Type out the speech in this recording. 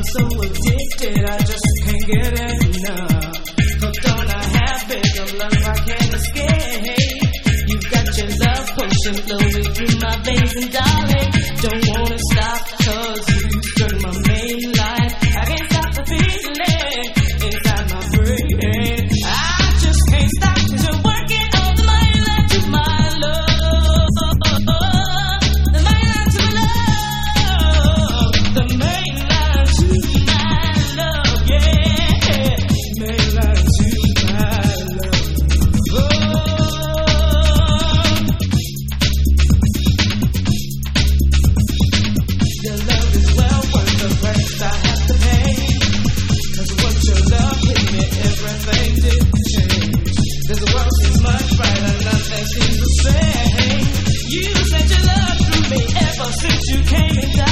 so addicted, I just can't get enough. Hooked on a habit of love I can't escape. You've got your love potion flowing through my veins, and darling, don't wanna stop 'cause you struck my main line. I can't stop the feeling inside my brain. I just can't stop 'cause you're working on the main line to my love. The main line to my love. The main line to my love, yeah. Main line to my love. Your love is well worth the price I have to pay. 'Cause once your love hit me, everything did change. This world seems much brighter, nothing seems the same. You sent your love through me ever since you came in.